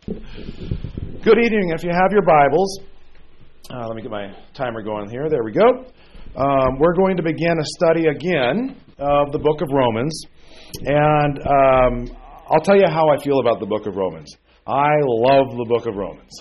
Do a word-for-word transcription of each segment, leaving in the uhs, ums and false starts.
Good evening. If you have your Bibles, uh, let me get my timer going here. There we go. Um, we're going to begin a study again of the book of Romans. And um, I'll tell you how I feel about the book of Romans. I love the book of Romans.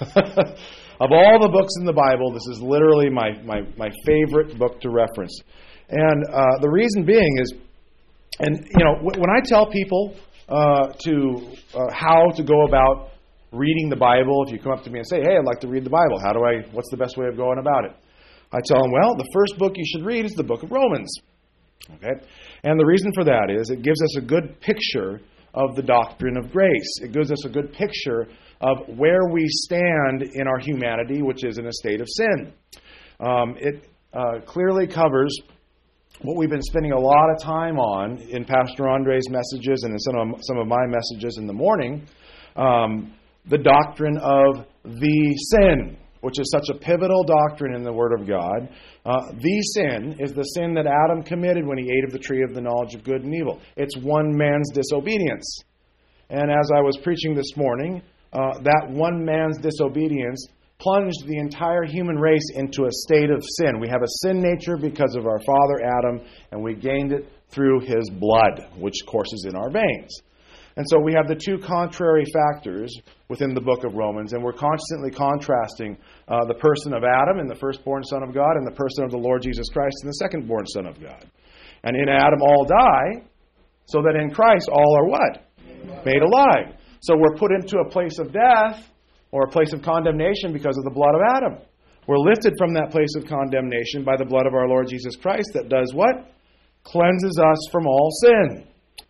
Of all the books in the Bible, this is literally my, my, my favorite book to reference. And uh, the reason being is, and you know, w- when I tell people uh, to uh, how to go about reading the Bible, if you come up to me and say, hey, I'd like to read the Bible, how do I, what's the best way of going about it? I tell them, well, the first book you should read is the book of Romans. Okay? And the reason for that is it gives us a good picture of the doctrine of grace. It gives us a good picture of where we stand in our humanity, which is in a state of sin. Um, it uh, clearly covers what we've been spending a lot of time on in Pastor Andre's messages and in some of, some of my messages in the morning, um, the doctrine of the sin, which is such a pivotal doctrine in the Word of God. Uh, the sin is the sin that Adam committed when he ate of the tree of the knowledge of good and evil. It's one man's disobedience. And as I was preaching this morning, uh, that one man's disobedience plunged the entire human race into a state of sin. We have a sin nature because of our father Adam, and we gained it through his blood, which courses in our veins. And so we have the two contrary factors within the book of Romans, and we're constantly contrasting uh, the person of Adam and the firstborn Son of God and the person of the Lord Jesus Christ and the secondborn Son of God. And in Adam all die, so that in Christ all are what? Made alive. So we're put into a place of death or a place of condemnation because of the blood of Adam. We're lifted from that place of condemnation by the blood of our Lord Jesus Christ that does what? Cleanses us from all sin.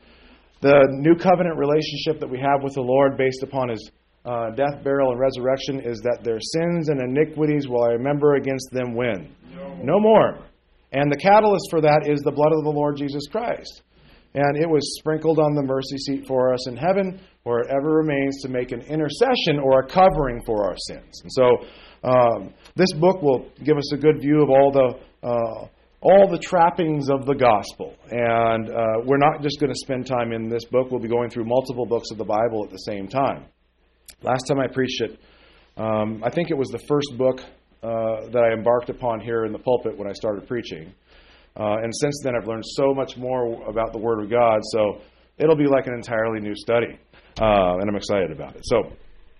The new covenant relationship that we have with the Lord based upon His uh, death, burial, and resurrection is that their sins and iniquities will I remember against them when? No. no more. And the catalyst for that is the blood of the Lord Jesus Christ. And it was sprinkled on the mercy seat for us in heaven, where it ever remains to make an intercession or a covering for our sins. And so um, this book will give us a good view of all the uh, all the trappings of the gospel. And uh, we're not just going to spend time in this book. We'll be going through multiple books of the Bible at the same time. Last time I preached it, um, I think it was the first book uh, that I embarked upon here in the pulpit when I started preaching. Uh, and since then, I've learned so much more about the Word of God, so it'll be like an entirely new study, uh, and I'm excited about it. So,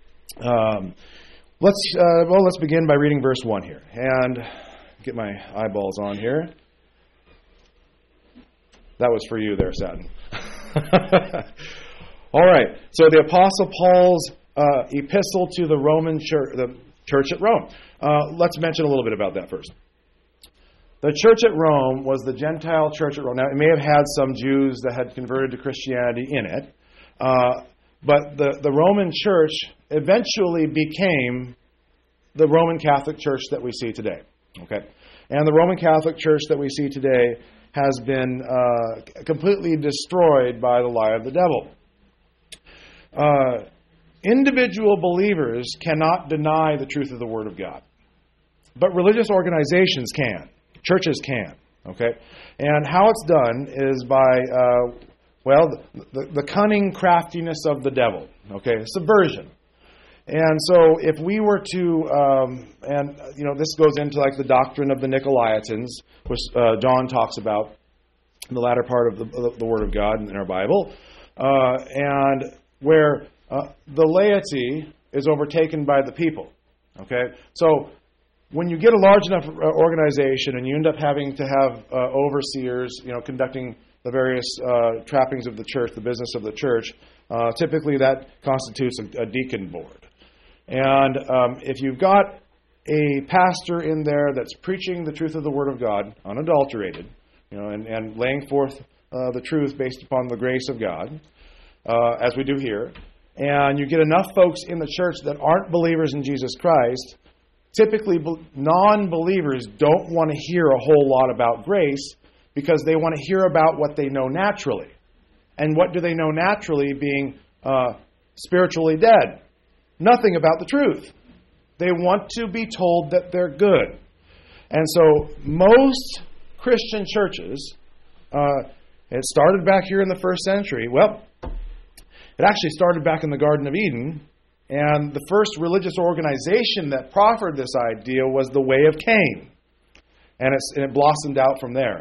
um, let's uh, well, let's begin by reading verse one here, and get my eyeballs on here. That was for you there, Satin. All right. So the Apostle Paul's uh, epistle to the Roman church, the church at Rome. Uh, let's mention a little bit about that first. The church at Rome was the Gentile church at Rome. Now, it may have had some Jews that had converted to Christianity in it, uh, but the, the Roman church eventually became the Roman Catholic Church that we see today. Okay, and the Roman Catholic Church that we see today has been uh, completely destroyed by the lie of the devil. Uh, individual believers cannot deny the truth of the Word of God, but religious organizations can. Churches can, okay? And how it's done is by, uh, well, the, the cunning craftiness of the devil, okay? Subversion. And so if we were to, um, and, you know, this goes into like the doctrine of the Nicolaitans, which uh, John talks about in the latter part of the, the Word of God in our Bible, uh, and where uh, the laity is overtaken by the people, okay? So when you get a large enough organization and you end up having to have uh, overseers, you know, conducting the various uh, trappings of the church, the business of the church, uh, typically that constitutes a, a deacon board. And um, if you've got a pastor in there that's preaching the truth of the Word of God, unadulterated, you know, and, and laying forth uh, the truth based upon the grace of God, uh, as we do here, and you get enough folks in the church that aren't believers in Jesus Christ, typically, non-believers don't want to hear a whole lot about grace because they want to hear about what they know naturally. And what do they know naturally? Being uh, spiritually dead. Nothing about the truth. They want to be told that they're good. And so most Christian churches, uh, it started back here in the first century. Well, it actually started back in the Garden of Eden And the first religious organization that proffered this idea was the Way of Cain. And, it's, and it blossomed out from there.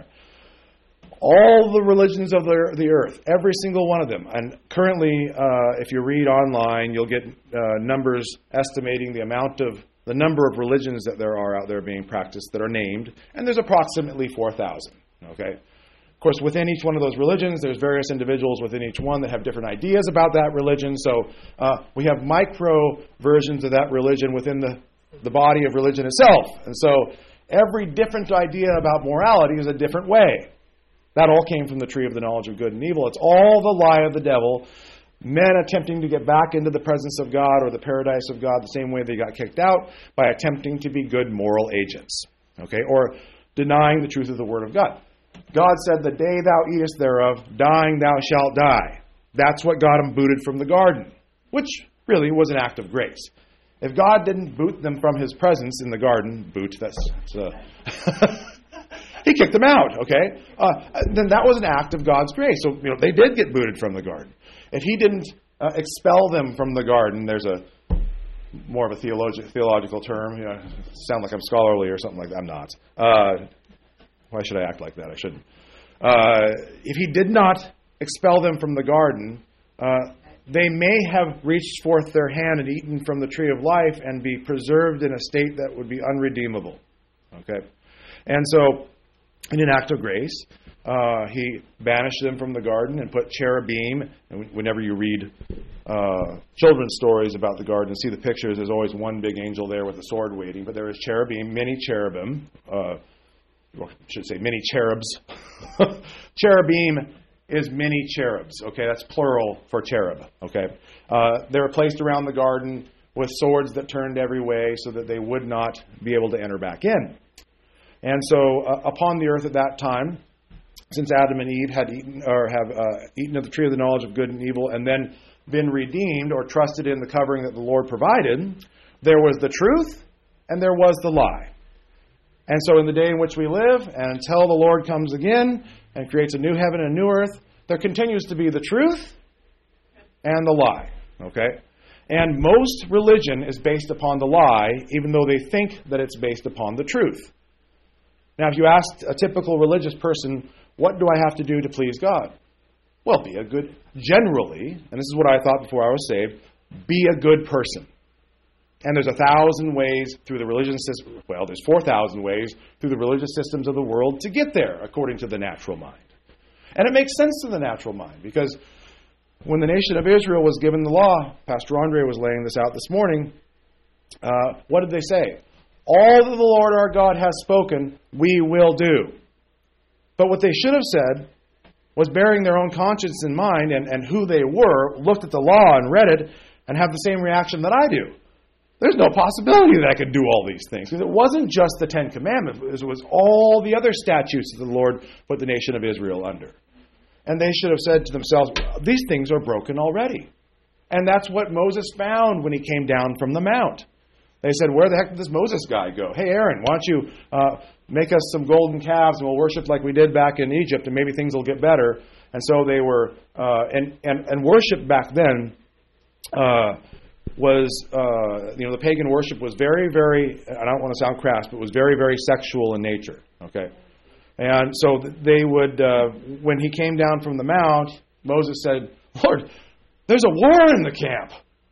All the religions of the, the earth, every single one of them. And currently, uh, if you read online, you'll get uh, numbers estimating the amount of, the number of religions that there are out there being practiced that are named. And there's approximately four thousand. Okay? Of course, within each one of those religions, there's various individuals within each one that have different ideas about that religion. So uh, we have micro versions of that religion within the, the body of religion itself. And so every different idea about morality is a different way. That all came from the tree of the knowledge of good and evil. It's all the lie of the devil. Men attempting to get back into the presence of God or the paradise of God the same way they got kicked out, by attempting to be good moral agents. Okay, or denying the truth of the Word of God. God said, the day thou eatest thereof, dying thou shalt die. That's what got them booted from the garden, which really was an act of grace. If God didn't boot them from His presence in the garden, boot, that's... that's uh, He kicked them out, okay? Uh, then that was an act of God's grace. So, you know, they did get booted from the garden. If He didn't uh, expel them from the garden, there's a more of a theologi- theological term. You know, sound like I'm scholarly or something like that. I'm not. Uh, why should I act like that? I shouldn't. Uh, if He did not expel them from the garden, uh, they may have reached forth their hand and eaten from the tree of life and be preserved in a state that would be unredeemable. Okay? And so, in an act of grace, uh, He banished them from the garden and put cherubim. And whenever you read uh, children's stories about the garden and see the pictures, there's always one big angel there with a sword waiting. But there is cherubim, many cherubim, uh, or I should say many cherubs. Cherubim is many cherubs. Okay, that's plural for cherub. Okay, uh, they were placed around the garden with swords that turned every way so that they would not be able to enter back in. And so, uh, upon the earth at that time, since Adam and Eve had eaten or have uh, eaten of the tree of the knowledge of good and evil, and then been redeemed or trusted in the covering that the Lord provided, there was the truth and there was the lie. And so, in the day in which we live, and until the Lord comes again and creates a new heaven and a new earth, there continues to be the truth and the lie. Okay, and most religion is based upon the lie, even though they think that it's based upon the truth. Now, if you asked a typical religious person, what do I have to do to please God? Well, be a good, generally, and this is what I thought before I was saved, be a good person. And there's a thousand ways through the religious system, well, there's four thousand ways through the religious systems of the world to get there, according to the natural mind. And it makes sense to the natural mind, because when the nation of Israel was given the law, Pastor Andre was laying this out this morning, uh, what did they say? All that the Lord our God has spoken, we will do. But what they should have said was, bearing their own conscience in mind and, and who they were, looked at the law and read it and have the same reaction that I do. There's no possibility that I could do all these things. Because it wasn't just the Ten Commandments. It was all the other statutes that the Lord put the nation of Israel under. And they should have said to themselves, these things are broken already. And that's what Moses found when he came down from the mount. They said, where the heck did this Moses guy go? Hey, Aaron, why don't you uh, make us some golden calves and we'll worship like we did back in Egypt and maybe things will get better. And so they were, uh, and, and, and worship back then uh, was, uh, you know, the pagan worship was very, very, I don't want to sound crass, but was very, very sexual in nature. Okay. And so they would, uh, when he came down from the mount, Moses said, Lord, there's a war in the camp.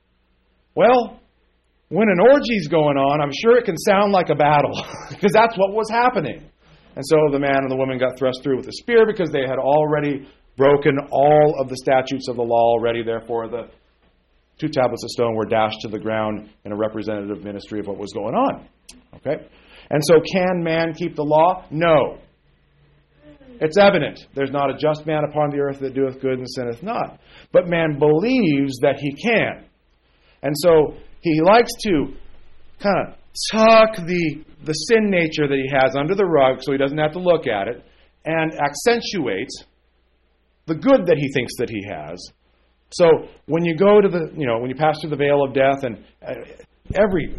Well, when an orgy's going on, I'm sure it can sound like a battle, because that's what was happening. And so the man and the woman got thrust through with a spear because they had already broken all of the statutes of the law already. Therefore, the two tablets of stone were dashed to the ground in a representative ministry of what was going on. Okay? And so can man keep the law? No. It's evident. There's not a just man upon the earth that doeth good and sinneth not. But man believes that he can. And so he likes to kind of tuck the, the sin nature that he has under the rug so he doesn't have to look at it, and accentuate the good that he thinks that he has. So when you go to the, you know, when you pass through the veil of death, and every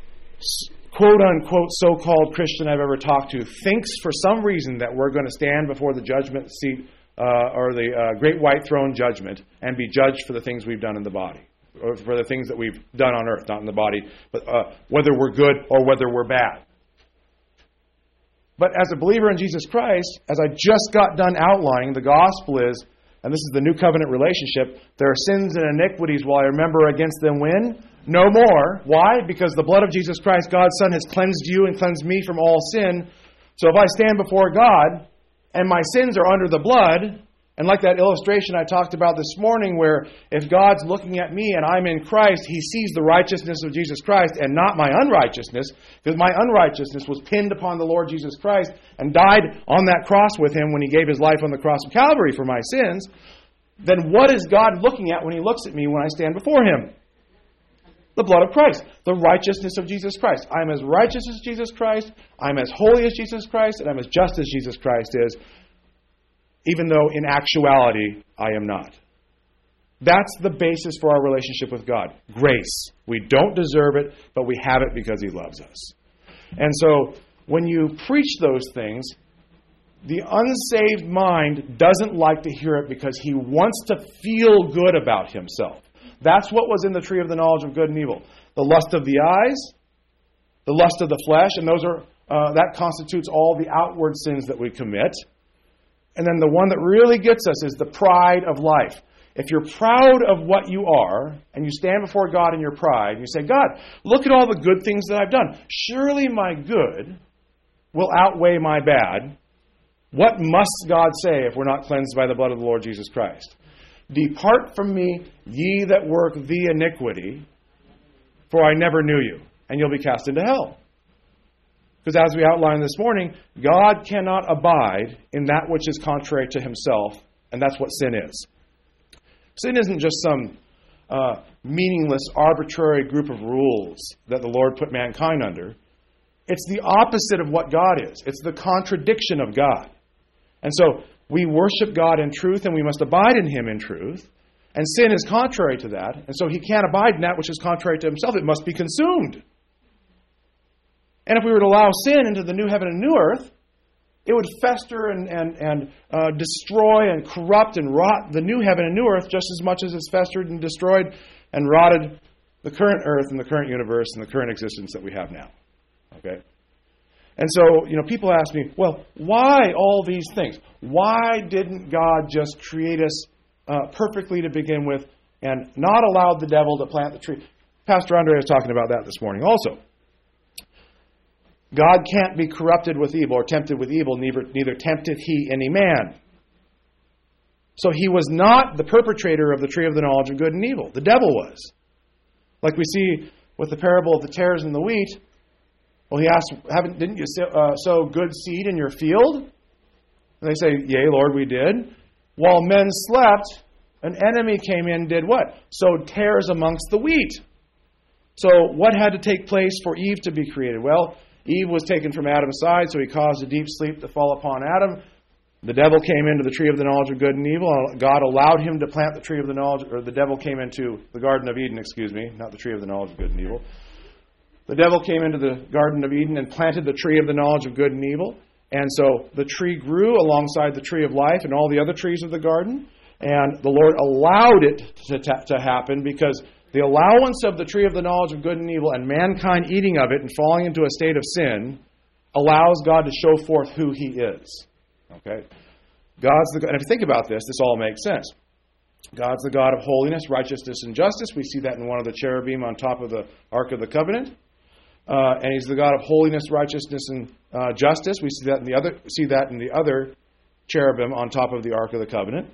quote-unquote so-called Christian I've ever talked to thinks for some reason that we're going to stand before the judgment seat uh, or the uh, great white throne judgment and be judged for the things we've done in the body. for the things that we've done on earth, not in the body, but uh, whether we're good or whether we're bad. But as a believer in Jesus Christ, as I just got done outlining, the gospel is, and this is the new covenant relationship, there are sins and iniquities while I remember against them when? No more. Why? Because the blood of Jesus Christ, God's Son, has cleansed you and cleansed me from all sin. So if I stand before God and my sins are under the blood, and like that illustration I talked about this morning where if God's looking at me and I'm in Christ, He sees the righteousness of Jesus Christ and not my unrighteousness, because my unrighteousness was pinned upon the Lord Jesus Christ and died on that cross with Him when He gave His life on the cross of Calvary for my sins, then what is God looking at when He looks at me when I stand before Him? The blood of Christ, the righteousness of Jesus Christ. I'm as righteous as Jesus Christ, I'm as holy as Jesus Christ, and I'm as just as Jesus Christ is, even though in actuality I am not. That's the basis for our relationship with God. Grace. We don't deserve it, but we have it because He loves us. And so when you preach those things, the unsaved mind doesn't like to hear it because he wants to feel good about himself. That's what was in the tree of the knowledge of good and evil. The lust of the eyes, the lust of the flesh, and those are uh, that constitutes all the outward sins that we commit. And then the one that really gets us is the pride of life. If you're proud of what you are, and you stand before God in your pride, and you say, God, look at all the good things that I've done. Surely my good will outweigh my bad. What must God say if we're not cleansed by the blood of the Lord Jesus Christ? Depart from me, ye that work the iniquity, for I never knew you, and you'll be cast into hell. Because as we outlined this morning, God cannot abide in that which is contrary to Himself, and that's what sin is. Sin isn't just some uh, meaningless, arbitrary group of rules that the Lord put mankind under. It's the opposite of what God is. It's the contradiction of God. And so we worship God in truth, and we must abide in Him in truth. And sin is contrary to that. And so He can't abide in that which is contrary to Himself. It must be consumed. And if we were to allow sin into the new heaven and new earth, it would fester and, and, and uh, destroy and corrupt and rot the new heaven and new earth just as much as it's festered and destroyed and rotted the current earth and the current universe and the current existence that we have now. Okay? And so, you know, people ask me, well, why all these things? Why didn't God just create us uh, perfectly to begin with and not allow the devil to plant the tree? Pastor Andre was talking about that this morning also. God can't be corrupted with evil or tempted with evil, neither, neither tempteth He any man. So He was not the perpetrator of the tree of the knowledge of good and evil. The devil was. Like we see with the parable of the tares and the wheat. Well, He asked, Haven't, didn't you uh, sow good seed in your field? And they say, Yea, Lord, we did. While men slept, an enemy came in and did what? Sowed tares amongst the wheat. So what had to take place for Eve to be created? Well, Eve was taken from Adam's side, so he caused a deep sleep to fall upon Adam. The devil came into the tree of the knowledge of good and evil. God allowed him to plant the tree of the knowledge, or the devil came into the Garden of Eden, excuse me, not the tree of the knowledge of good and evil. The devil came into the Garden of Eden and planted the tree of the knowledge of good and evil. And so the tree grew alongside the tree of life and all the other trees of the garden. And the Lord allowed it to, to happen because the allowance of the tree of the knowledge of good and evil and mankind eating of it and falling into a state of sin allows God to show forth who He is. Okay? God's the God, and if you think about this, this all makes sense. God's the God of holiness, righteousness, and justice. We see that in one of the cherubim on top of the Ark of the Covenant. Uh, and He's the God of holiness, righteousness, and uh, justice. We see that in the other see that in the other cherubim on top of the Ark of the Covenant.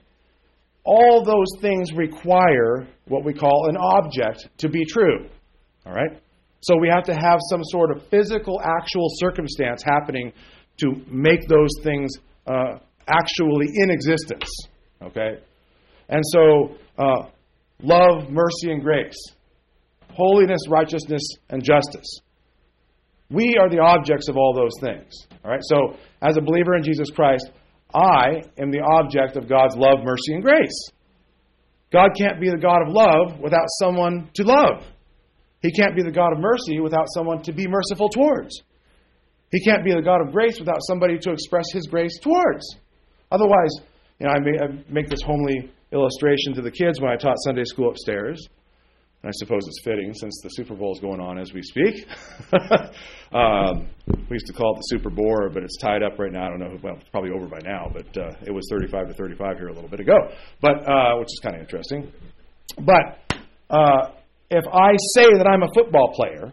All those things require what we call an object to be true. All right? So we have to have some sort of physical, actual circumstance happening to make those things uh, actually in existence. Okay? And so, uh, love, mercy, and grace. Holiness, righteousness, and justice. We are the objects of all those things. All right? So, as a believer in Jesus Christ, I am the object of God's love, mercy, and grace. God can't be the God of love without someone to love. He can't be the God of mercy without someone to be merciful towards. He can't be the God of grace without somebody to express His grace towards. Otherwise, you know, I make this homely illustration to the kids when I taught Sunday school upstairs. And I suppose it's fitting since the Super Bowl is going on as we speak. um, we used to call it the Super Bore, but it's tied up right now. I don't know. Well, it's probably over by now, but uh, it was thirty-five to thirty-five here a little bit ago, but uh, which is kind of interesting. But uh, if I say that I'm a football player,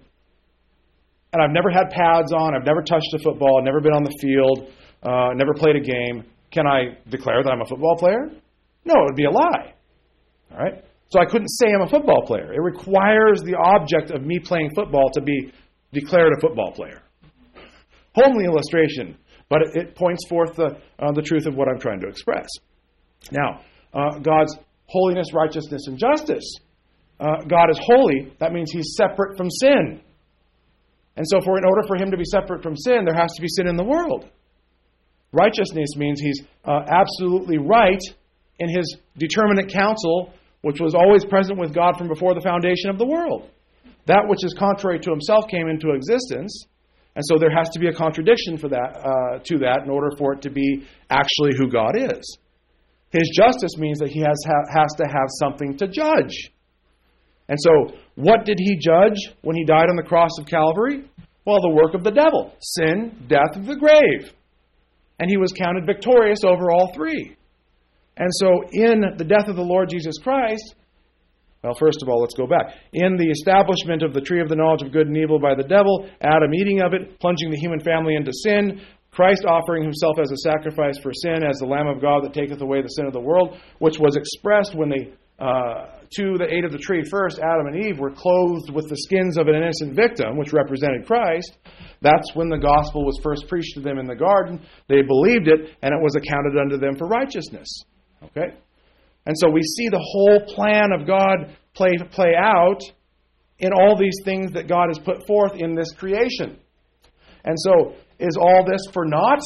and I've never had pads on, I've never touched a football, never been on the field, uh, never played a game, can I declare that I'm a football player? No, it would be a lie. All right? So I couldn't say I'm a football player. It requires the object of me playing football to be declared a football player. Homely illustration, but it, it points forth the, uh, the truth of what I'm trying to express. Now, uh, God's holiness, righteousness, and justice. Uh, God is holy. That means He's separate from sin. And so for in order for Him to be separate from sin, there has to be sin in the world. Righteousness means He's uh, absolutely right in His determinate counsel, which was always present with God from before the foundation of the world. That which is contrary to Himself came into existence, and so there has to be a contradiction for that uh, to that in order for it to be actually who God is. His justice means that He has ha- has to have something to judge. And so, what did He judge when He died on the cross of Calvary? Well, the work of the devil, sin, death, and the grave. And He was counted victorious over all three. And so in the death of the Lord Jesus Christ, well, first of all, let's go back. In the establishment of the tree of the knowledge of good and evil by the devil, Adam eating of it, plunging the human family into sin, Christ offering Himself as a sacrifice for sin, as the Lamb of God that taketh away the sin of the world, which was expressed when they, uh, two that ate of the tree first, Adam and Eve, were clothed with the skins of an innocent victim, which represented Christ. That's when the gospel was first preached to them in the garden. They believed it, and it was accounted unto them for righteousness. Okay? And so we see the whole plan of God play play out in all these things that God has put forth in this creation. And so, is all this for naught?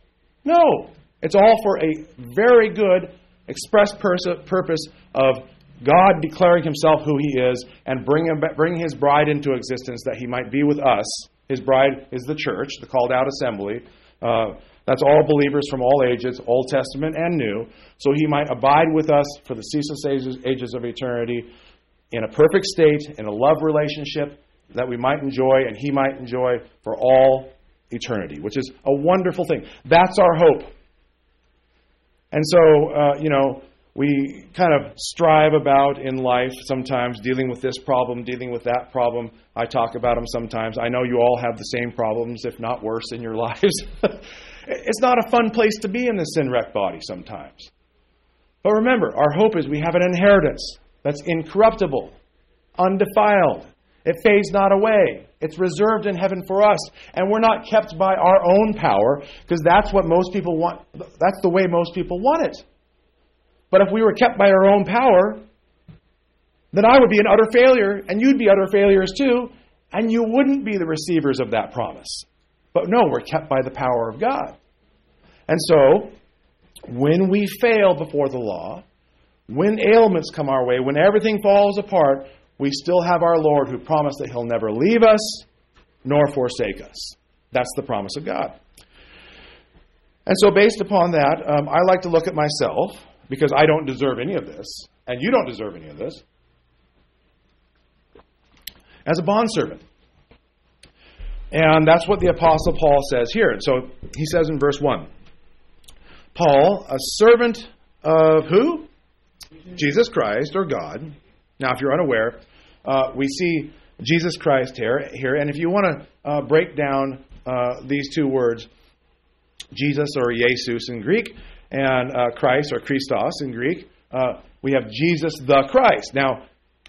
No. It's all for a very good express pers- purpose of God declaring Himself who He is and bring, him, bring His bride into existence that He might be with us. His bride is the church, the called out assembly. Uh, That's all believers from all ages, Old Testament and New, so He might abide with us for the ceaseless ages, ages of eternity in a perfect state, in a love relationship that we might enjoy and He might enjoy for all eternity, which is a wonderful thing. That's our hope. And so, uh, you know, we kind of strive about in life sometimes dealing with this problem, dealing with that problem. I talk about them sometimes. I know you all have the same problems, if not worse, in your lives. It's not a fun place to be in the sin-wrecked body sometimes. But remember, our hope is we have an inheritance that's incorruptible, undefiled. It fades not away. It's reserved in heaven for us. And we're not kept by our own power, because that's what most people want. That's the way most people want it. But if we were kept by our own power, then I would be an utter failure, and you'd be utter failures too, and you wouldn't be the receivers of that promise. But no, we're kept by the power of God. And so, when we fail before the law, when ailments come our way, when everything falls apart, we still have our Lord who promised that He'll never leave us nor forsake us. That's the promise of God. And so based upon that, um, I like to look at myself, because I don't deserve any of this, and you don't deserve any of this, as a bondservant. And that's what the Apostle Paul says here. And so he says in verse one, Paul, a servant of who? Jesus Christ, or God. Now, if you're unaware, uh, we see Jesus Christ here, here. And if you want to uh, break down uh, these two words, Jesus, or Jesus in Greek, and uh, Christ, or Christos in Greek, uh, we have Jesus the Christ. Now,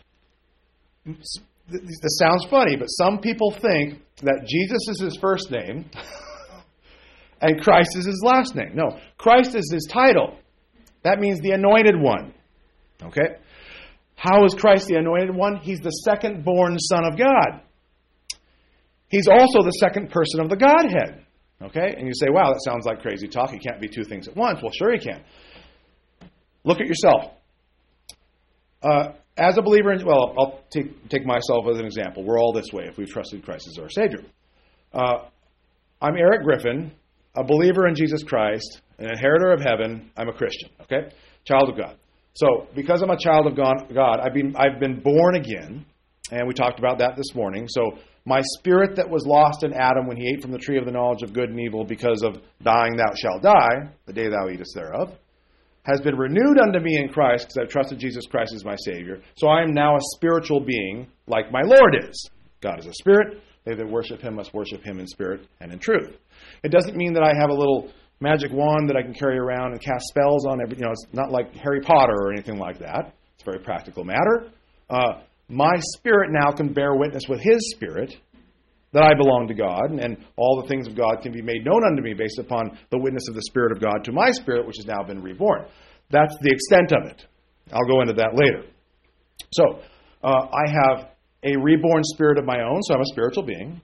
this sounds funny, but some people think that Jesus is His first name and Christ is His last name. No, Christ is His title. That means the anointed one. Okay? How is Christ the anointed one? He's the second-born Son of God. He's also the second person of the Godhead. Okay? And you say, wow, that sounds like crazy talk. He can't be two things at once. Well, sure He can. Look at yourself. Uh, as a believer, in, well, I'll take, take myself as an example. We're all this way if we've trusted Christ as our Savior. Uh, I'm Eric Griffin, a believer in Jesus Christ, an inheritor of heaven. I'm a Christian, okay? Child of God. So, because I'm a child of God, I've been, I've been born again, and we talked about that this morning. So, my spirit that was lost in Adam when he ate from the tree of the knowledge of good and evil, because of dying thou shalt die, the day thou eatest thereof, has been renewed unto me in Christ, because I've trusted Jesus Christ as my Savior. So I am now a spiritual being like my Lord is. God is a spirit. They that worship him must worship him in spirit and in truth. It doesn't mean that I have a little magic wand that I can carry around and cast spells on every, you know, it's not like Harry Potter or anything like that. It's a very practical matter. Uh, my spirit now can bear witness with his spirit that I belong to God, and all the things of God can be made known unto me based upon the witness of the Spirit of God to my spirit, which has now been reborn. That's the extent of it. I'll go into that later. So, uh, I have a reborn spirit of my own, so I'm a spiritual being.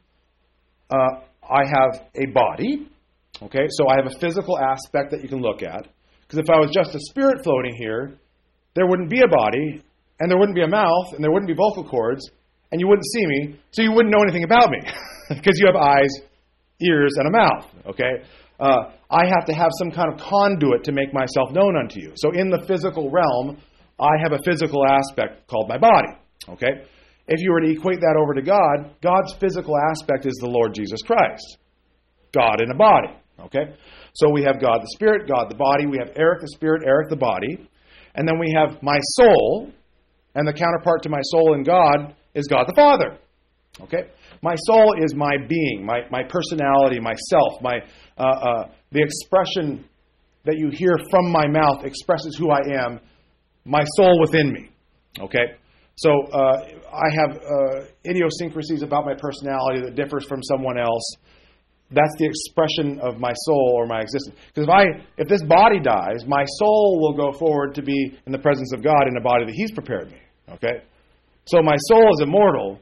Uh, I have a body. Okay, so I have a physical aspect that you can look at. Because if I was just a spirit floating here, there wouldn't be a body, and there wouldn't be a mouth, and there wouldn't be vocal cords, and you wouldn't see me, so you wouldn't know anything about me. Because you have eyes, ears, and a mouth. Okay, uh, I have to have some kind of conduit to make myself known unto you. So in the physical realm, I have a physical aspect called my body. Okay, if you were to equate that over to God, God's physical aspect is the Lord Jesus Christ. God in a body. Okay? So we have God the Spirit, God the body. We have Eric the Spirit, Eric the body. And then we have my soul. And the counterpart to my soul in God is God the Father. Okay? My soul is my being, my, my personality, myself. My uh, uh, the expression that you hear from my mouth expresses who I am. My soul within me. Okay? So uh, I have uh, idiosyncrasies about my personality that differs from someone else. That's the expression of my soul or my existence. Because if I, if this body dies, my soul will go forward to be in the presence of God in a body that He's prepared me. Okay? So my soul is immortal.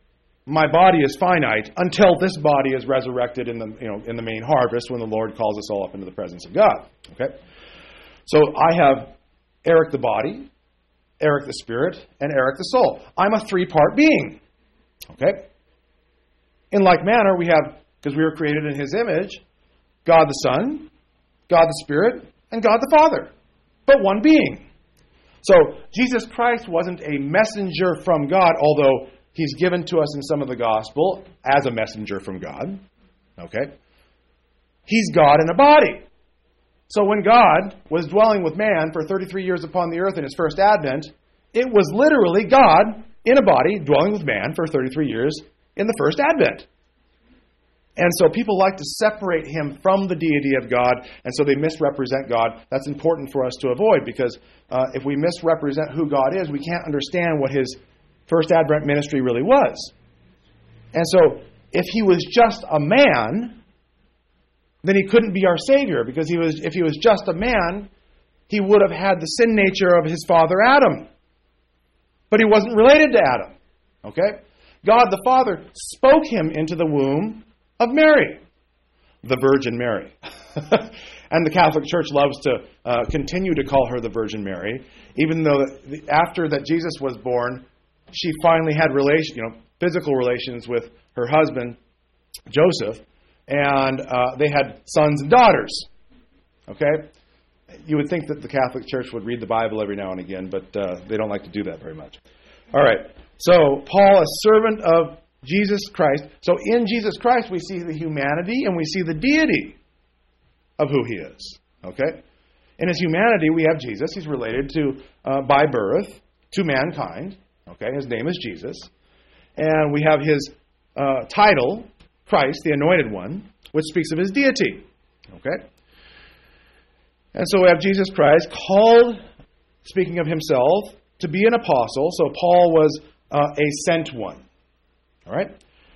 My body is finite until this body is resurrected in the, you know, in the main harvest when the Lord calls us all up into the presence of God. Okay? So I have Eric the body, Eric the spirit, and Eric the soul. I'm a three-part being. Okay? In like manner, we have, because we were created in His image, God the Son, God the Spirit, and God the Father. But one being. So, Jesus Christ wasn't a messenger from God, although He's given to us in some of the gospel as a messenger from God. Okay? He's God in a body. So when God was dwelling with man for thirty-three years upon the earth in His first advent, it was literally God in a body dwelling with man for thirty-three years in the first advent. And so people like to separate Him from the deity of God, and so they misrepresent God. That's important for us to avoid, because uh, if we misrepresent who God is, we can't understand what His first advent ministry really was. And so if He was just a man, then He couldn't be our Savior, because he was, if He was just a man, He would have had the sin nature of His father Adam. But He wasn't related to Adam. Okay? God the Father spoke Him into the womb of Mary, the Virgin Mary. And the Catholic Church loves to uh, continue to call her the Virgin Mary, even though after that Jesus was born, she finally had relation, you know, physical relations with her husband, Joseph, and uh, they had sons and daughters. Okay? You would think that the Catholic Church would read the Bible every now and again, but uh, they don't like to do that very much. All right. So, Paul, a servant of Jesus Christ. So in Jesus Christ we see the humanity and we see the deity of who He is. Okay? In His humanity we have Jesus. He's related to, uh, by birth, to mankind. Okay? His name is Jesus. And we have His uh, title, Christ, the Anointed One, which speaks of His deity. Okay? And so we have Jesus Christ called, speaking of Himself, to be an apostle. So Paul was uh, a sent one. All right?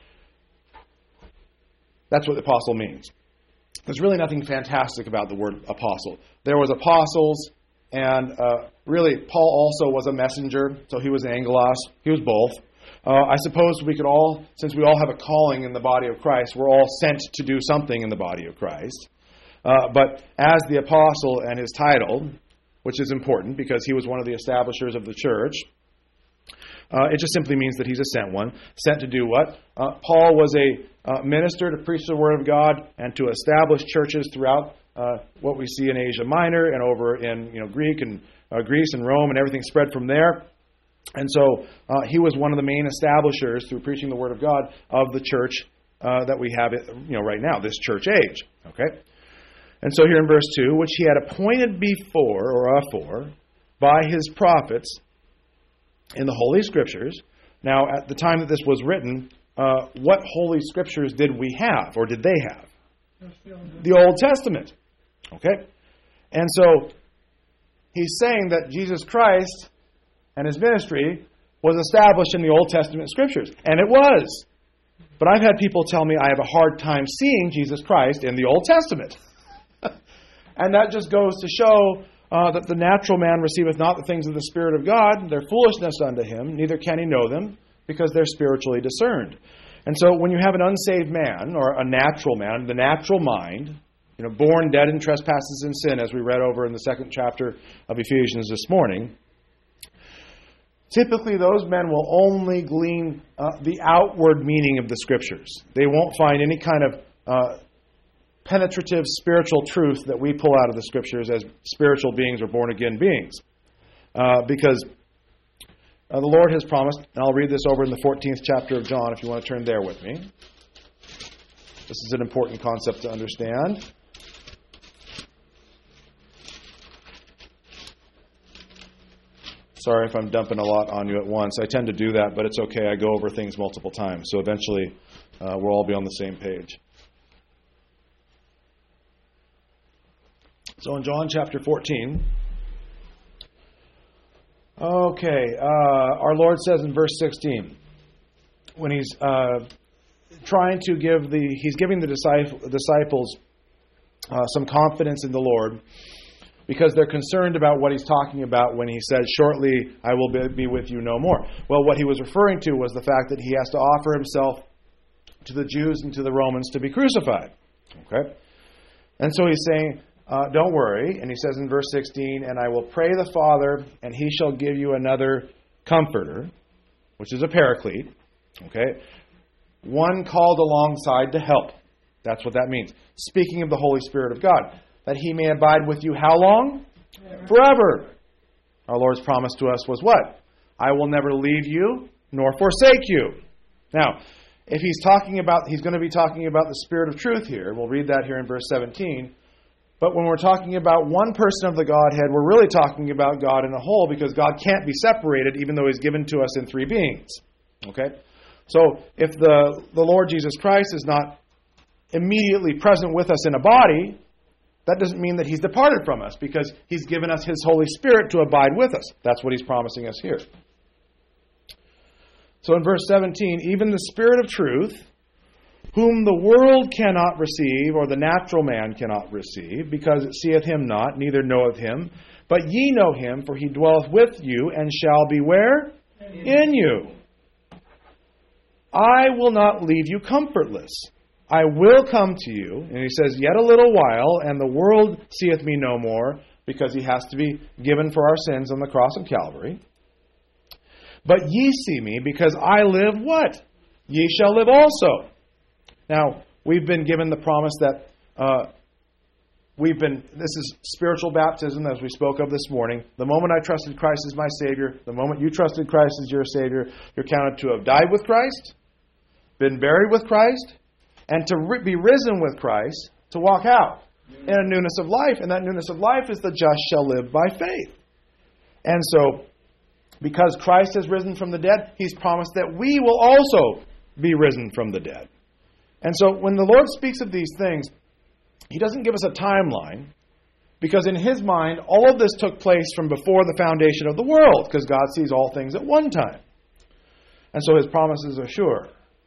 That's what the apostle means. There's really nothing fantastic about the word apostle. There was apostles, and uh, really Paul also was a messenger, so he was an angelos. He was both. Uh, I suppose we could all, since we all have a calling in the body of Christ, we're all sent to do something in the body of Christ. Uh, but as the apostle and his title, which is important because he was one of the establishers of the church, Uh, it just simply means that he's a sent one. Sent to do what? Uh, Paul was a uh, minister to preach the Word of God and to establish churches throughout uh, what we see in Asia Minor and over in you know Greek and uh, Greece and Rome, and everything spread from there. And so uh, he was one of the main establishers through preaching the Word of God of the church uh, that we have, you know, right now, this church age. Okay, and so here in verse two, which he had appointed before or afore by his prophets in the Holy Scriptures. Now, at the time that this was written, uh, what Holy Scriptures did we have, or did they have? The Old Testament. Okay, and so he's saying that Jesus Christ and his ministry was established in the Old Testament Scriptures. And it was. But I've had people tell me I have a hard time seeing Jesus Christ in the Old Testament. And that just goes to show uh, that the natural man receiveth not the things of the Spirit of God. They're foolishness unto him, neither can he know them, because they're spiritually discerned. And so when you have an unsaved man, or a natural man, the natural mind, you know, born dead in trespasses and sin, as we read over in the second chapter of Ephesians this morning, typically those men will only glean uh, the outward meaning of the Scriptures. They won't find any kind of uh, penetrative spiritual truth that we pull out of the Scriptures as spiritual beings or born-again beings. Uh, because uh, the Lord has promised, and I'll read this over in the fourteenth chapter of John if you want to turn there with me. This is an important concept to understand. Sorry if I'm dumping a lot on you at once. I tend to do that, but it's okay. I go over things multiple times. So eventually uh, we'll all be on the same page. So in John chapter fourteen, okay, uh, our Lord says in verse sixteen, when he's uh, trying to give the, he's giving the disciples uh, some confidence in the Lord, because they're concerned about what he's talking about when he says, shortly I will be with you no more. Well, what he was referring to was the fact that he has to offer himself to the Jews and to the Romans to be crucified. Okay? And so he's saying, uh, don't worry. And he says in verse sixteen, and I will pray the Father, and he shall give you another comforter, which is a paraclete. Okay? One called alongside to help. That's what that means. Speaking of the Holy Spirit of God. That he may abide with you how long? Forever. Forever. Our Lord's promise to us was what? I will never leave you nor forsake you. Now, if he's talking about, he's going to be talking about the Spirit of truth here. We'll read that here in verse seventeen. But when we're talking about one person of the Godhead, we're really talking about God in a whole, because God can't be separated even though he's given to us in three beings. Okay? So if the, the Lord Jesus Christ is not immediately present with us in a body, that doesn't mean that he's departed from us, because he's given us his Holy Spirit to abide with us. That's what he's promising us here. So in verse seventeen, even the Spirit of truth, whom the world cannot receive, or the natural man cannot receive, because it seeth him not, neither knoweth him. But ye know him, for he dwelleth with you, and shall be where? In you. In you. I will not leave you comfortless. I will come to you. And he says, yet a little while, and the world seeth me no more, because he has to be given for our sins on the cross of Calvary. But ye see me, because I live what? Ye shall live also. Now, we've been given the promise that uh, we've been, this is spiritual baptism, as we spoke of this morning. The moment I trusted Christ as my Savior, the moment you trusted Christ as your Savior, you're counted to have died with Christ, been buried with Christ, and to be risen with Christ, to walk out in a newness of life. And that newness of life is the just shall live by faith. And so, because Christ has risen from the dead, he's promised that we will also be risen from the dead. And so, when the Lord speaks of these things, he doesn't give us a timeline, because in his mind, all of this took place from before the foundation of the world, because God sees all things at one time. And so his promises are sure.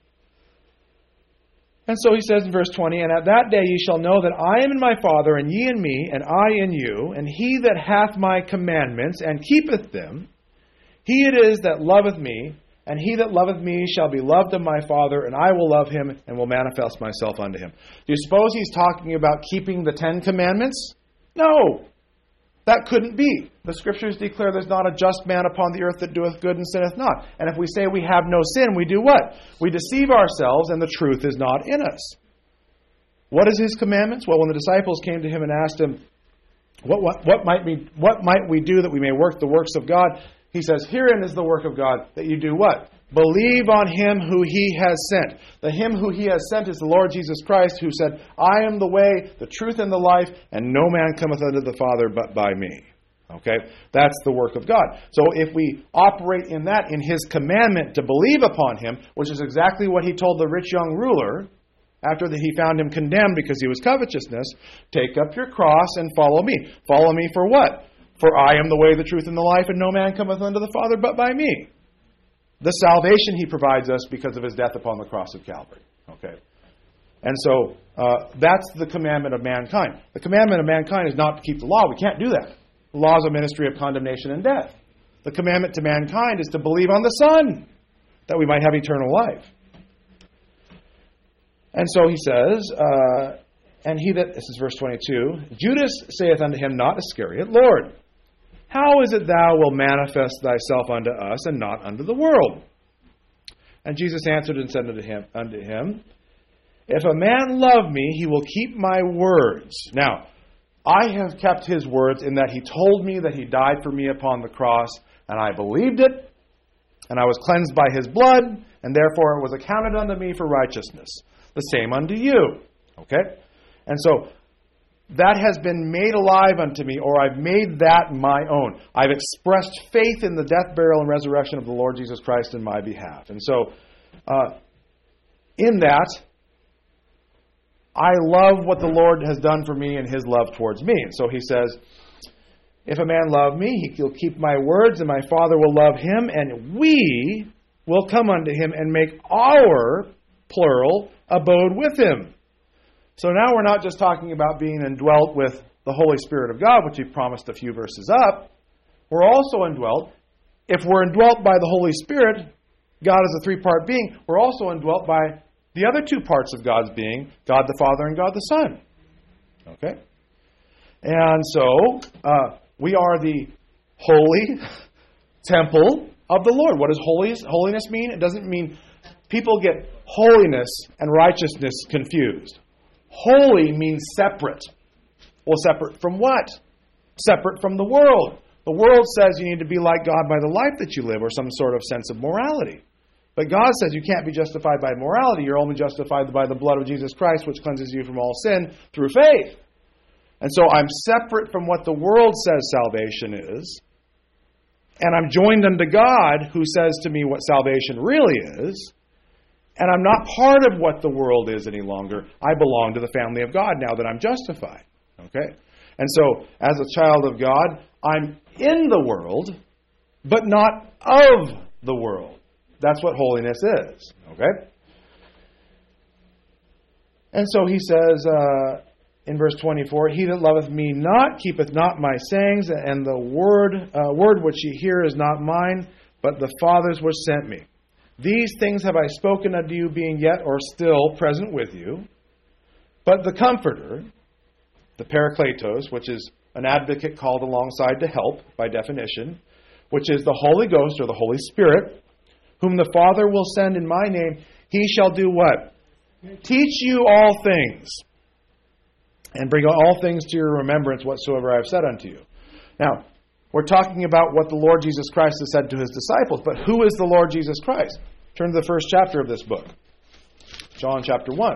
And so he says in verse twenty, and at that day ye shall know that I am in my Father, and ye in me, and I in you, and he that hath my commandments, and keepeth them, he it is that loveth me, and he that loveth me shall be loved of my Father, and I will love him, and will manifest myself unto him. Do you suppose he's talking about keeping the Ten Commandments? No. That couldn't be. The Scriptures declare there's not a just man upon the earth that doeth good and sinneth not. And if we say we have no sin, we do what? We deceive ourselves, and the truth is not in us. What is his commandments? Well, when the disciples came to him and asked him, What, what, what, might we, what might we do that we may work the works of God? He says, herein is the work of God, that you do what? Believe on him who he has sent. The him who he has sent is the Lord Jesus Christ, who said, I am the way, the truth, and the life, and no man cometh unto the Father but by me. Okay? That's the work of God. So if we operate in that, in his commandment to believe upon him, which is exactly what he told the rich young ruler, after that he found him condemned because he was covetousness, take up your cross and follow me. Follow me for what? For I am the way, the truth, and the life, and no man cometh unto the Father but by me. The salvation he provides us because of his death upon the cross of Calvary. Okay? And so, uh, that's the commandment of mankind. The commandment of mankind is not to keep the law. We can't do that. The law is a ministry of condemnation and death. The commandment to mankind is to believe on the Son, that we might have eternal life. And so he says, uh, and he that, this is verse twenty-two, Judas saith unto him, not Iscariot, Lord, how is it thou wilt manifest thyself unto us, and not unto the world? And Jesus answered and said unto him, unto him, if a man love me, he will keep my words. Now, I have kept his words in that he told me that he died for me upon the cross, and I believed it, and I was cleansed by his blood, and therefore it was accounted unto me for righteousness. The same unto you. Okay? And so, that has been made alive unto me, or I've made that my own. I've expressed faith in the death, burial, and resurrection of the Lord Jesus Christ in my behalf. And so, uh, in that, I love what the Lord has done for me and his love towards me. And so he says, if a man love me, he'll keep my words, and my Father will love him, and we will come unto him and make our, plural, abode with him. So now we're not just talking about being indwelt with the Holy Spirit of God, which he promised a few verses up. We're also indwelt. If we're indwelt by the Holy Spirit, God is a three-part being, we're also indwelt by the other two parts of God's being, God the Father and God the Son. Okay? And so, uh, we are the holy temple of the Lord. What does holiness, holiness mean? It doesn't mean, people get holiness and righteousness confused. Holy means separate. Well, separate from what? Separate from the world. The world says you need to be like God by the life that you live, or some sort of sense of morality. But God says you can't be justified by morality. You're only justified by the blood of Jesus Christ, which cleanses you from all sin through faith. And so I'm separate from what the world says salvation is. And I'm joined unto God, who says to me what salvation really is. And I'm not part of what the world is any longer. I belong to the family of God now that I'm justified. Okay? And so, as a child of God, I'm in the world, but not of the world. That's what holiness is. Okay? And so he says uh, in verse twenty-four, he that loveth me not keepeth not my sayings, and the word, uh, word which ye hear is not mine, but the Father's which sent me. These things have I spoken unto you, being yet or still present with you. But the Comforter, the Parakletos, which is an advocate called alongside to help, by definition, which is the Holy Ghost or the Holy Spirit, whom the Father will send in my name, he shall do what? Teach you all things, and bring all things to your remembrance whatsoever I have said unto you. Now, we're talking about what the Lord Jesus Christ has said to his disciples, but who is the Lord Jesus Christ? Turn to the first chapter of this book, John chapter one.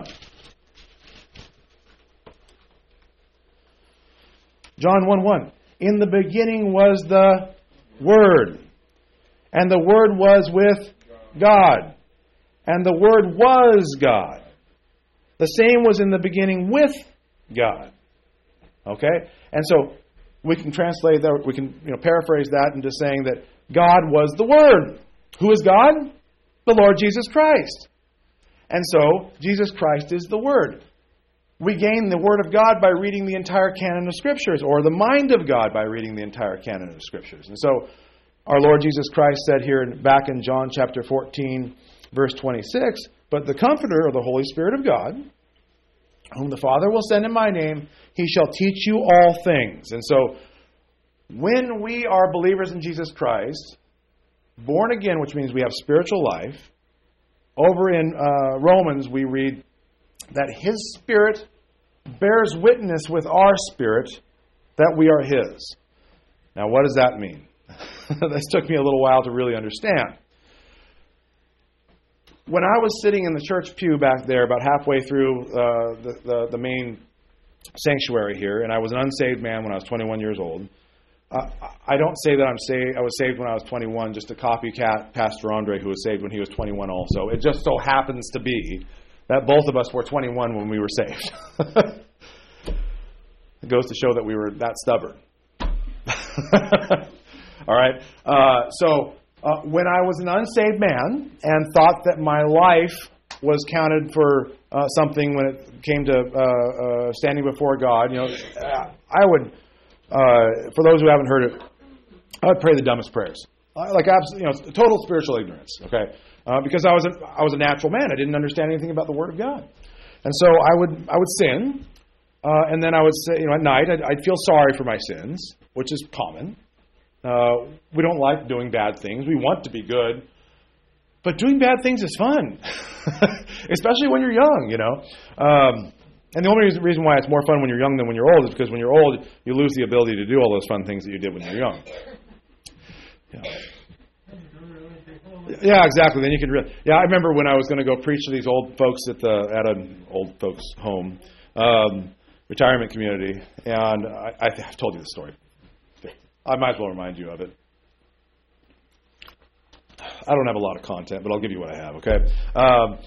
John one one. In the beginning was the Word, and the Word was with God, and the Word was God. The same was in the beginning with God. Okay? And so we can translate that, we can you know, paraphrase that into saying that God was the Word. Who is God? The Lord Jesus Christ. And so, Jesus Christ is the Word. We gain the Word of God by reading the entire canon of Scriptures, or the mind of God by reading the entire canon of Scriptures. And so, our Lord Jesus Christ said here back in John chapter fourteen, verse twenty-six, but the Comforter, or the Holy Spirit of God, whom the Father will send in my name, he shall teach you all things. And so, when we are believers in Jesus Christ, born again, which means we have spiritual life, over in uh, Romans we read that his Spirit bears witness with our spirit that we are His. Now, what does that mean? This took me a little while to really understand. When I was sitting in the church pew back there, about halfway through uh, the, the the main sanctuary here, and I was an unsaved man when I was twenty-one years old. Uh, I don't say that I'm saved. I was saved when I was twenty-one, just a copycat Pastor Andre, who was saved when he was twenty-one also. It just so happens to be that both of us were twenty-one when we were saved. It goes to show that we were that stubborn. All right. Uh, so uh, when I was an unsaved man and thought that my life was counted for uh, something when it came to uh, uh, standing before God, you know, I would, uh, for those who haven't heard it, I would pray the dumbest prayers, like absolutely, you know, total spiritual ignorance. Okay, uh, because I was a, I was a natural man. I didn't understand anything about the Word of God, and so I would I would sin, uh, and then I would say, you know, at night I'd, I'd feel sorry for my sins, which is common. Uh, we don't like doing bad things. We want to be good. But doing bad things is fun, especially when you're young, you know. Um, and the only reason, reason why it's more fun when you're young than when you're old is because when you're old, you lose the ability to do all those fun things that you did when you're young. Yeah, yeah, exactly. Then you can really. Yeah, I remember when I was going to go preach to these old folks at the at an old folks' home, um, retirement community, and I, I've told you the story. I might as well remind you of it. I don't have a lot of content, but I'll give you what I have, okay? Um,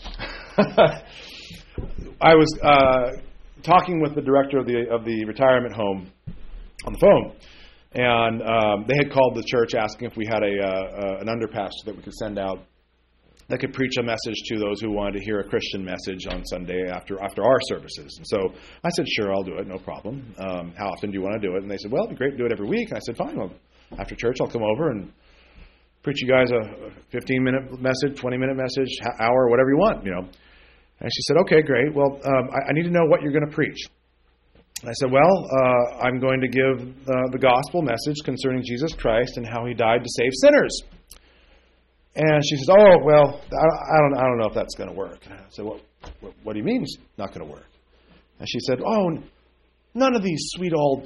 I was uh, talking with the director of the of the retirement home on the phone, and um, they had called the church asking if we had a uh, an underpastor that we could send out that could preach a message to those who wanted to hear a Christian message on Sunday after after our services. And so I said, sure, I'll do it, no problem. Um, how often do you want to do it? And they said, well, it'd be great to do it every week. And I said, fine, well, after church I'll come over and preach you guys a fifteen-minute message, twenty-minute message, hour, whatever you want, you know. And she said, okay, great. Well, um, I, I need to know what you're going to preach. And I said, well, uh, I'm going to give uh, the gospel message concerning Jesus Christ and how He died to save sinners. And she says, oh, well, I don't I don't know if that's going to work. And I said, well, what, what do you mean it's not going to work? And she said, oh, none of these sweet old,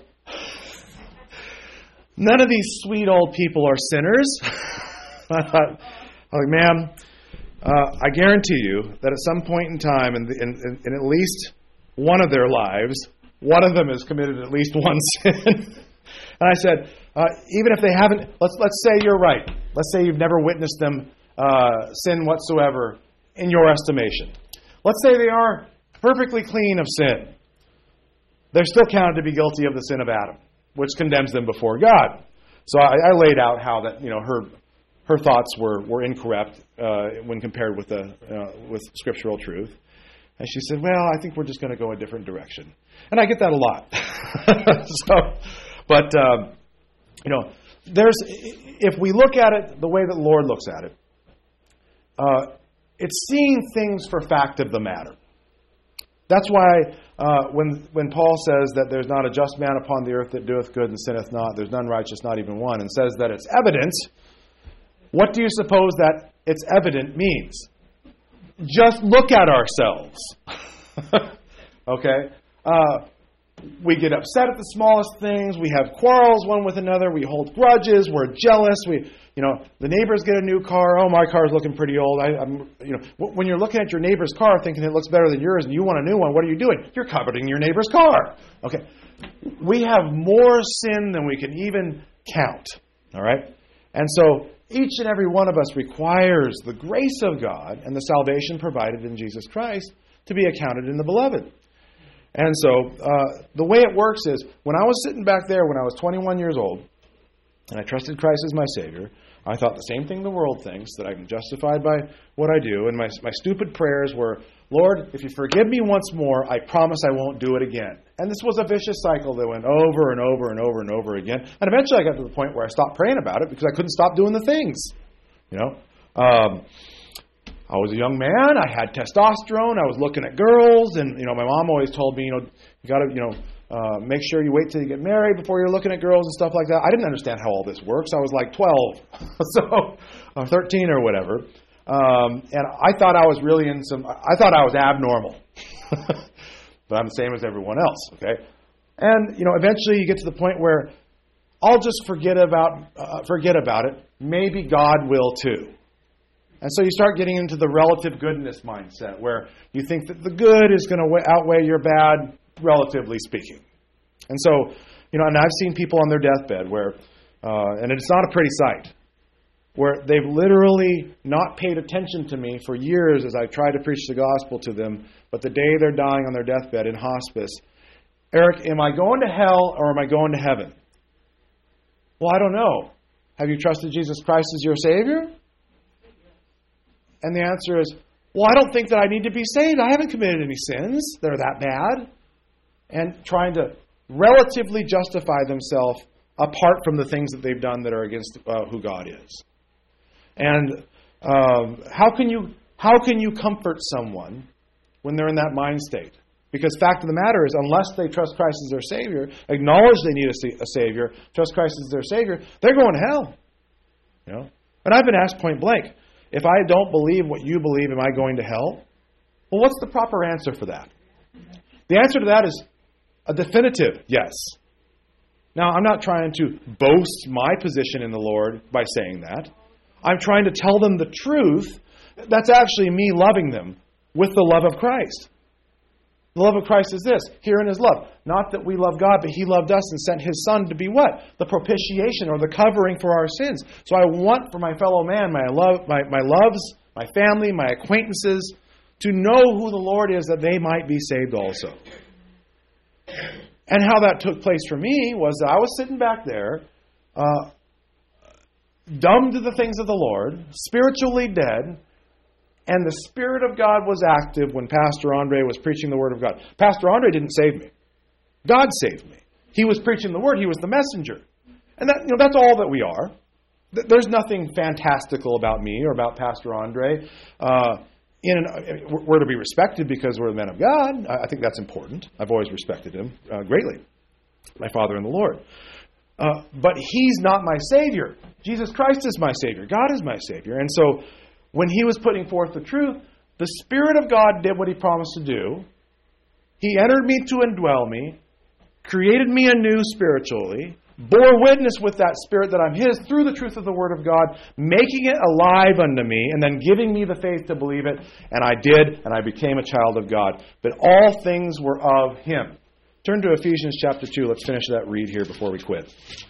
none of these sweet old people are sinners. I thought, I'm like, ma'am, uh, I guarantee you that at some point in time, in, the, in, in, in at least one of their lives, one of them has committed at least one sin. And I said, uh, even if they haven't, let's let's say you're right. Let's say you've never witnessed them uh, sin whatsoever in your estimation. Let's say they are perfectly clean of sin. They're still counted to be guilty of the sin of Adam, which condemns them before God. So I, I laid out how that, you know, her her thoughts were were incorrect uh, when compared with the uh, with scriptural truth. And she said, well, I think we're just going to go a different direction. And I get that a lot. so, but, um, you know, there's, if we look at it the way that the Lord looks at it, uh, it's seeing things for fact of the matter. That's why uh, when when Paul says that there's not a just man upon the earth that doeth good and sinneth not, there's none righteous, not even one, and says that it's evident, what do you suppose that it's evident means? Just look at ourselves. Okay? Uh, we get upset at the smallest things. We have quarrels one with another. We hold grudges. We're jealous. We, you know, the neighbors get a new car. Oh, my car's looking pretty old. I, I'm, you know, when you're looking at your neighbor's car, thinking it looks better than yours, and you want a new one, what are you doing? You're coveting your neighbor's car. Okay? We have more sin than we can even count. All right? And so each and every one of us requires the grace of God and the salvation provided in Jesus Christ to be accounted in the beloved. And so uh, the way it works is, when I was sitting back there when I was twenty-one years old, and I trusted Christ as my Savior, I thought the same thing the world thinks, that I'm justified by what I do. And my, my stupid prayers were, Lord, if you forgive me once more, I promise I won't do it again. And this was a vicious cycle that went over and over and over and over again. And eventually I got to the point where I stopped praying about it because I couldn't stop doing the things. You know, um, I was a young man. I had testosterone. I was looking at girls. And, you know, my mom always told me, you know, you got to, you know, uh, make sure you wait till you get married before you're looking at girls and stuff like that. I didn't understand how all this works. I was like twelve, so or thirteen or whatever. Um, and I thought I was really in some, I thought I was abnormal. But I'm the same as everyone else, okay? And, you know, eventually you get to the point where I'll just forget about uh, forget about it. Maybe God will too. And so you start getting into the relative goodness mindset where you think that the good is going to outweigh your bad, relatively speaking. And so, you know, and I've seen people on their deathbed where, uh, and it's not a pretty sight, where they've literally not paid attention to me for years as I tried to preach the gospel to them, but the day they're dying on their deathbed in hospice, Eric, am I going to hell or am I going to heaven? Well, I don't know. Have you trusted Jesus Christ as your Savior? And the answer is, well, I don't think that I need to be saved. I haven't committed any sins that are that bad. And trying to relatively justify themselves apart from the things that they've done that are against uh, who God is. And um, how can you how can you comfort someone when they're in that mind state? Because fact of the matter is, unless they trust Christ as their Savior, acknowledge they need a, a Savior, trust Christ as their Savior, they're going to hell. You know? And I've been asked point blank, if I don't believe what you believe, am I going to hell? Well, what's the proper answer for that? The answer to that is a definitive yes. Now, I'm not trying to boast my position in the Lord by saying that. I'm trying to tell them the truth. That's actually me loving them with the love of Christ. The love of Christ is this, herein is love. Not that we love God, but He loved us and sent His Son to be what? The propitiation or the covering for our sins. So I want for my fellow man, my love, my, my loves, my family, my acquaintances, to know who the Lord is that they might be saved also. And how that took place for me was that I was sitting back there, uh, dumb to the things of the Lord, spiritually dead, and the Spirit of God was active when Pastor Andre was preaching the Word of God. Pastor Andre didn't save me. God saved me. He was preaching the Word. He was the messenger. And that, you know, that's all that we are. There's nothing fantastical about me or about Pastor Andre. Uh, in an, we're to be respected because we're the men of God. I think that's important. I've always respected him uh, greatly. My Father in the Lord. Uh, but He's not my Savior. Jesus Christ is my Savior. God is my Savior. And so when He was putting forth the truth, the Spirit of God did what He promised to do. He entered me to indwell me, created me anew spiritually, bore witness with that Spirit that I'm His through the truth of the Word of God, making it alive unto me, and then giving me the faith to believe it. And I did, and I became a child of God. But all things were of Him. Turn to Ephesians chapter two. Let's finish that read here before we quit.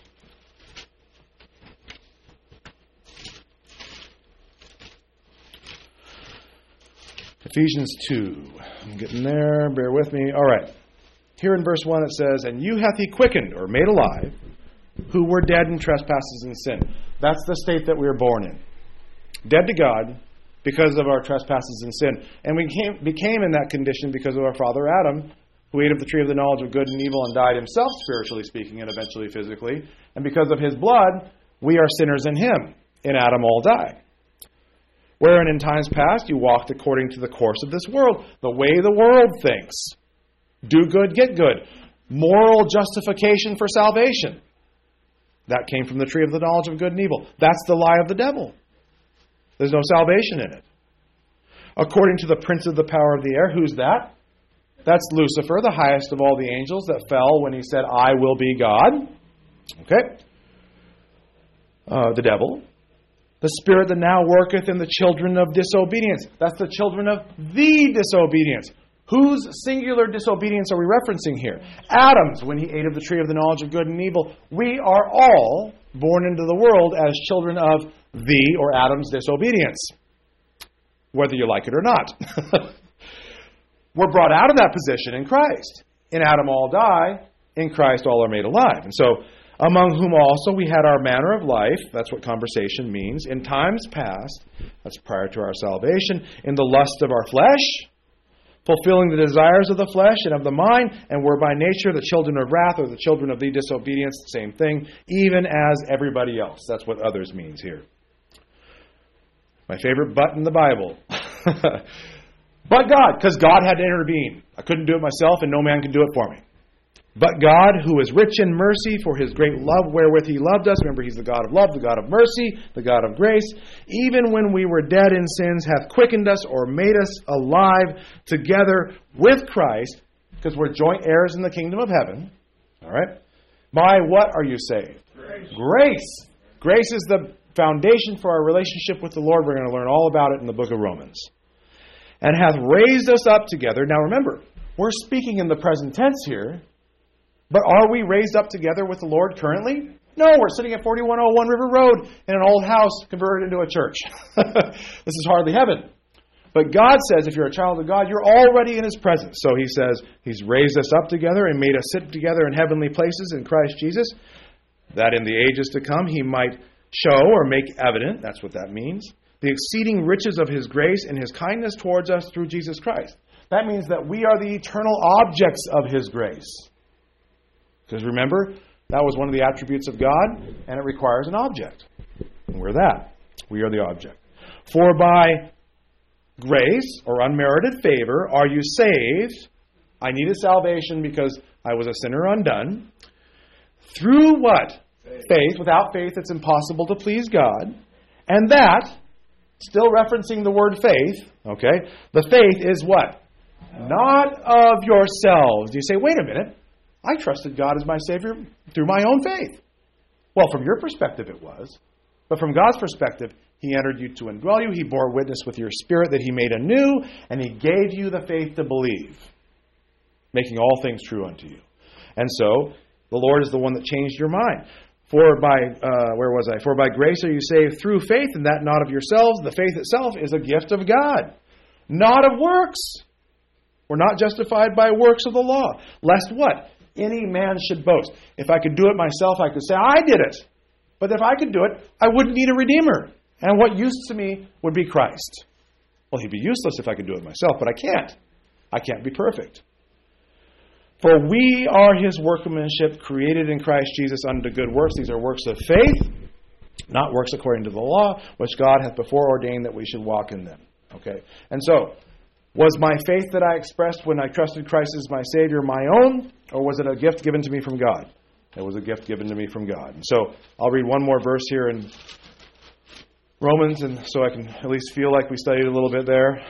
Ephesians two. I'm getting there. Bear with me. All right. Here in verse one it says, "And you hath He quickened," or made alive, "who were dead in trespasses and sin." That's the state that we were born in. Dead to God because of our trespasses and sin. And we came, became in that condition because of our father Adam, who ate of the tree of the knowledge of good and evil and died himself, spiritually speaking, and eventually physically. And because of his blood, we are sinners in him. In Adam all die. Wherein in times past you walked according to the course of this world, the way the world thinks. Do good, get good. Moral justification for salvation. That came from the tree of the knowledge of good and evil. That's the lie of the devil. There's no salvation in it. According to the prince of the power of the air, who's that? That's Lucifer, the highest of all the angels that fell when he said, "I will be God." Okay? Uh, the devil. The spirit that now worketh in the children of disobedience. That's the children of the disobedience. Whose singular disobedience are we referencing here? Adam's, when he ate of the tree of the knowledge of good and evil. We are all born into the world as children of the, or Adam's, disobedience. Whether you like it or not. We're brought out of that position in Christ. In Adam all die, in Christ all are made alive. And so, among whom also we had our manner of life, that's what conversation means, in times past, that's prior to our salvation, in the lust of our flesh, fulfilling the desires of the flesh and of the mind, and were by nature the children of wrath, or the children of the disobedience, same thing, even as everybody else. That's what others means here. My favorite but in the Bible. But God, because God had to intervene. I couldn't do it myself, and no man can do it for me. But God, who is rich in mercy, for His great love wherewith He loved us. Remember, He's the God of love, the God of mercy, the God of grace. Even when we were dead in sins, hath quickened us, or made us alive together with Christ, because we're joint heirs in the kingdom of heaven. All right? By what are you saved? Grace. Grace. Grace is the foundation for our relationship with the Lord. We're going to learn all about it in the book of Romans. And hath raised us up together. Now remember, we're speaking in the present tense here. But are we raised up together with the Lord currently? No, we're sitting at forty-one oh one River Road in an old house converted into a church. This is hardly heaven. But God says if you're a child of God, you're already in His presence. So He says He's raised us up together and made us sit together in heavenly places in Christ Jesus, that in the ages to come He might show or make evident, that's what that means, the exceeding riches of His grace and His kindness towards us through Jesus Christ. That means that we are the eternal objects of His grace. Because remember, that was one of the attributes of God, and it requires an object. And we're that. We are the object. For by grace, or unmerited favor, are you saved. I needed salvation because I was a sinner undone. Through what? Faith. Faith. Without faith, it's impossible to please God. And that, still referencing the word faith, okay, the faith is what? Not of yourselves. You say, wait a minute. I trusted God as my Savior through my own faith. Well, from your perspective it was. But from God's perspective, He entered you to indwell you. He bore witness with your spirit that He made anew. And He gave you the faith to believe, making all things true unto you. And so, the Lord is the one that changed your mind. For by, uh, where was I? For by grace are you saved through faith, and that not of yourselves. The faith itself is a gift of God, not of works. We're not justified by works of the law. Lest what? Any man should boast. If I could do it myself, I could say, I did it. But if I could do it, I wouldn't need a Redeemer. And what use to me would be Christ. Well, He'd be useless if I could do it myself, but I can't. I can't be perfect. For we are His workmanship, created in Christ Jesus unto good works. These are works of faith, not works according to the law, which God hath before ordained that we should walk in them. Okay? And so, was my faith that I expressed when I trusted Christ as my Savior my own, or was it a gift given to me from God? It was a gift given to me from God. And so I'll read one more verse here in Romans, and so I can at least feel like we studied a little bit there.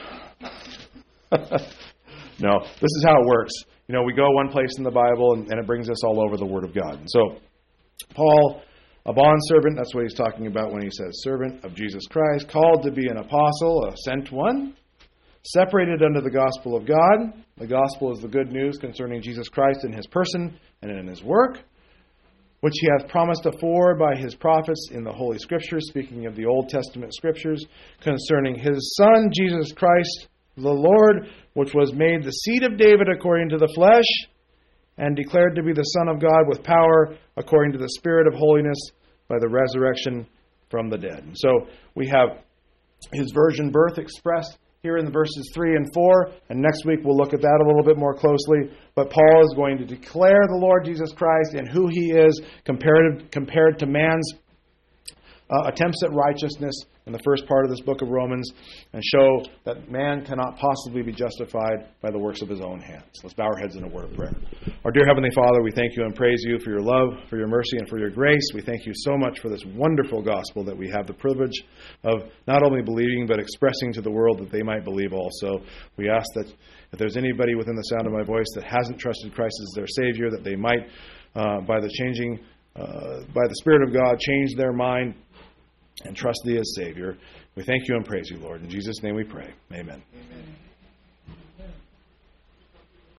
No, this is how it works. You know, we go one place in the Bible, and, and it brings us all over the Word of God. And so, Paul, a bondservant, that's what he's talking about when he says servant of Jesus Christ, called to be an apostle, a sent one, separated unto the gospel of God. The gospel is the good news concerning Jesus Christ in His person and in His work, which He hath promised afore by His prophets in the Holy Scriptures, speaking of the Old Testament Scriptures, concerning His Son, Jesus Christ, the Lord, which was made the seed of David according to the flesh, and declared to be the Son of God with power according to the Spirit of holiness by the resurrection from the dead. And so we have His virgin birth expressed here in the verses three and four, and next week we'll look at that a little bit more closely. But Paul is going to declare the Lord Jesus Christ and who He is compared, compared to man's uh, attempts at righteousness in the first part of this book of Romans, and show that man cannot possibly be justified by the works of his own hands. Let's bow our heads in a word of prayer. Our dear Heavenly Father, we thank You and praise You for Your love, for Your mercy, and for Your grace. We thank You so much for this wonderful gospel that we have the privilege of not only believing, but expressing to the world that they might believe also. We ask that if there's anybody within the sound of my voice that hasn't trusted Christ as their Savior, that they might, uh, by the changing, uh, by the Spirit of God, change their mind and trust Thee as Savior. We thank You and praise You, Lord. In Jesus' name we pray. Amen. Amen.